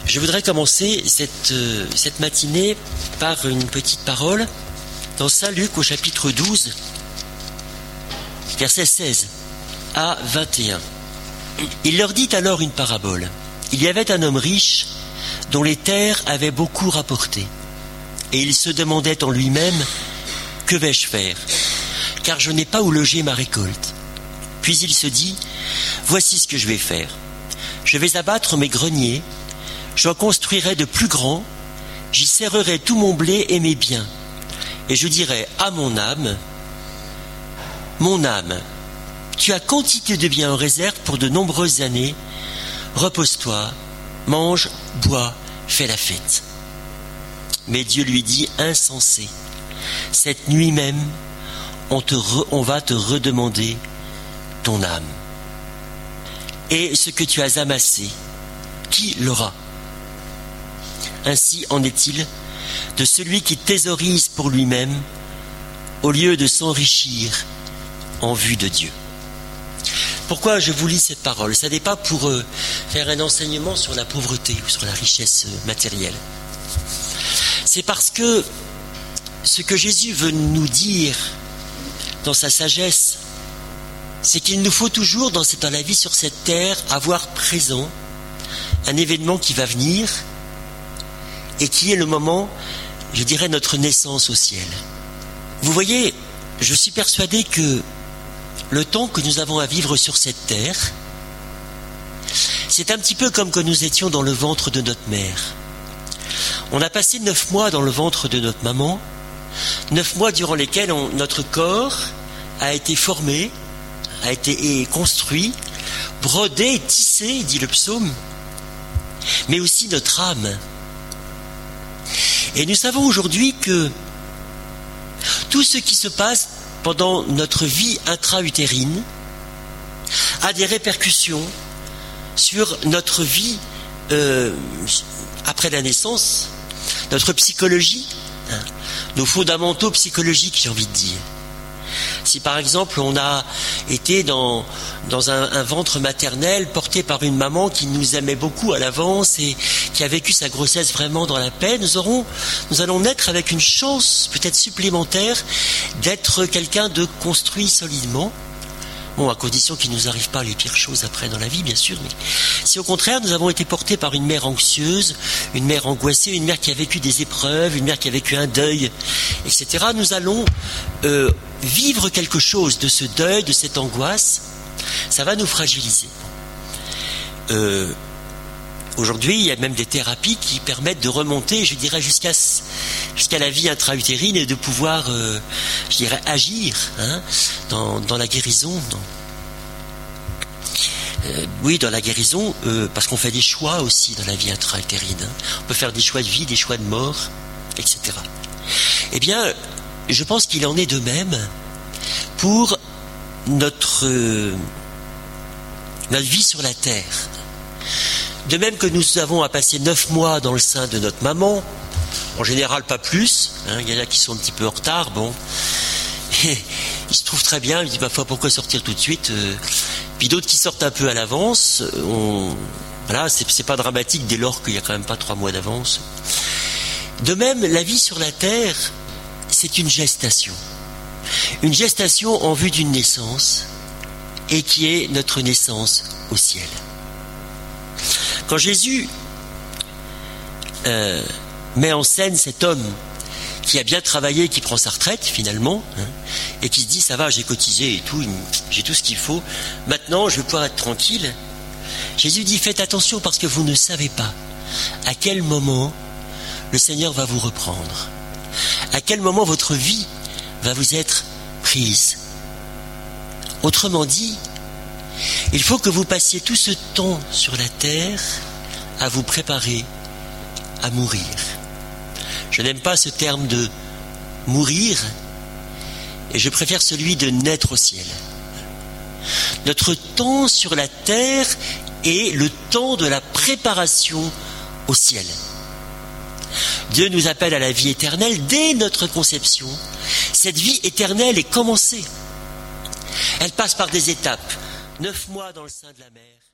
Je voudrais commencer cette matinée par une petite parole dans Saint Luc au chapitre 12, versets 16 à 21. Il leur dit alors une parabole. Il y avait un homme riche dont les terres avaient beaucoup rapporté. Et il se demandait en lui-même, « Que vais-je faire ? Car je n'ai pas où loger ma récolte. » Puis il se dit, « Voici ce que je vais faire. Je vais abattre mes greniers, j'en construirai de plus grands, j'y serrerai tout mon blé et mes biens. Et je dirai à mon âme, tu as quantité de biens en réserve pour de nombreuses années, repose-toi, mange, bois, fais la fête. » Mais Dieu lui dit, « Insensé, cette nuit même, on va te redemander ton âme. Et ce que tu as amassé, qui l'aura ? Ainsi en est-il de celui qui thésaurise pour lui-même, au lieu de s'enrichir en vue de Dieu. » Pourquoi je vous lis cette parole ? Ça n'est pas pour faire un enseignement sur la pauvreté ou sur la richesse matérielle. C'est parce que ce que Jésus veut nous dire dans sa sagesse, c'est qu'il nous faut toujours, dans la vie sur cette terre, avoir présent un événement qui va venir et qui est le moment, je dirais, notre naissance au ciel. Vous voyez, je suis persuadé que le temps que nous avons à vivre sur cette terre, c'est un petit peu comme quand nous étions dans le ventre de notre mère. On a passé 9 mois dans le ventre de notre maman, 9 mois durant lesquels notre corps a été formé, a été construit, brodé, tissé, dit le psaume, mais aussi notre âme. Et nous savons aujourd'hui que tout ce qui se passe pendant notre vie intra-utérine a des répercussions sur notre vie après la naissance, notre psychologie, nos fondamentaux psychologiques, j'ai envie de dire. Si par exemple on a été dans un ventre maternel porté par une maman qui nous aimait beaucoup à l'avance et qui a vécu sa grossesse vraiment dans la paix, nous allons naître avec une chance peut-être supplémentaire d'être quelqu'un de construit solidement. Bon, à condition qu'il ne nous arrive pas les pires choses après dans la vie, bien sûr, mais si au contraire nous avons été portés par une mère anxieuse, une mère angoissée, une mère qui a vécu des épreuves, une mère qui a vécu un deuil, etc., nous allons vivre quelque chose de ce deuil, de cette angoisse. Ça va nous fragiliser. Aujourd'hui, il y a même des thérapies qui permettent de remonter, je dirais, jusqu'à la vie intra-utérine et de pouvoir, je dirais, agir dans la guérison. Dans la guérison, parce qu'on fait des choix aussi dans la vie intra-utérine. On peut faire des choix de vie, des choix de mort, etc. Eh bien, je pense qu'il en est de même pour notre vie sur la terre. De même que nous avons à passer 9 mois dans le sein de notre maman, en général pas plus, il y en a qui sont un petit peu en retard, bon, et ils se trouvent très bien, ils disent pourquoi sortir tout de suite, puis d'autres qui sortent un peu à l'avance, voilà, c'est pas dramatique dès lors qu'il n'y a quand même pas 3 mois d'avance. De même, la vie sur la terre, c'est une gestation en vue d'une naissance, et qui est notre naissance au ciel. Quand Jésus met en scène cet homme qui a bien travaillé, qui prend sa retraite finalement, et qui se dit ça va, j'ai cotisé et tout, j'ai tout ce qu'il faut, maintenant je vais pouvoir être tranquille. Jésus dit faites attention parce que vous ne savez pas à quel moment le Seigneur va vous reprendre, à quel moment votre vie va vous être prise. Autrement dit, il faut que vous passiez tout ce temps sur la terre à vous préparer à mourir. Je n'aime pas ce terme de mourir et je préfère celui de naître au ciel. Notre temps sur la terre est le temps de la préparation au ciel. Dieu nous appelle à la vie éternelle dès notre conception. Cette vie éternelle est commencée. Elle passe par des étapes. 9 mois dans le sein de la mère.